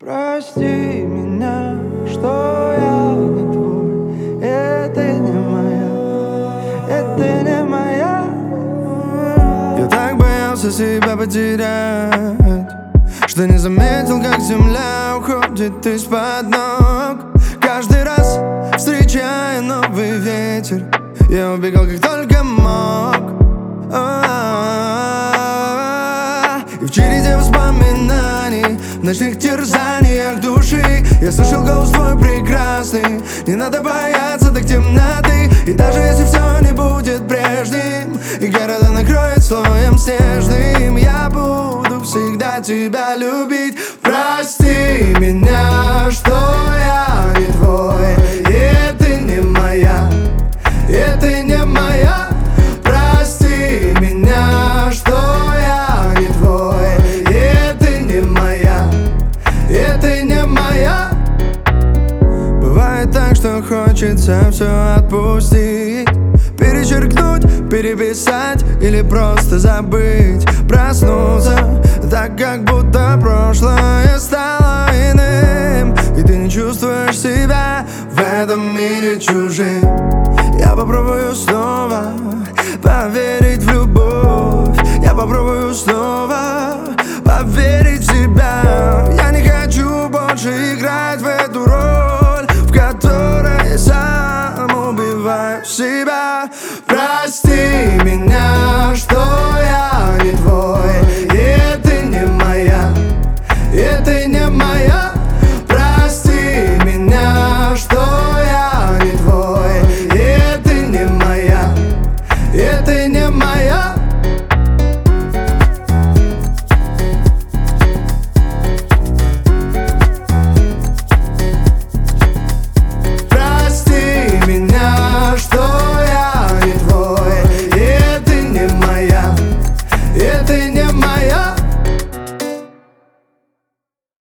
Прости меня, что я не твой. Это не моя, это не моя. Я так боялся себя потерять, что не заметил, как земля уходит из-под ног. Каждый раз, встречая новый ветер, я убегал как только мог. И в череде воспоминаний, в ночных терзаниях души я слышал голос твой прекрасный. Не надо бояться так темноты, и даже если все не будет прежним, и города накроет слоем снежным, я буду всегда тебя любить. Прости меня, что я не твой, и это не моя, это не моя. Прости меня, что я не твой, и это не моя, это не моя. Бывает так, что хочется все отпустить, перечеркнуть, переписать или просто забыть. Проснуться так, как будто прошлое стало иным, и ты не чувствуешь себя в этом мире чужим. Я попробую снова поверить в любовь, я попробую снова поверить в себя. Я не хочу больше играть в эту роль, в которой сам убиваю себя. Прости меня, что я не твой, и это не моя, это не моя. Прости меня, что я не твой, и это не моя, это не моя. Прости меня, что я не твой, и это не моя, это не моя.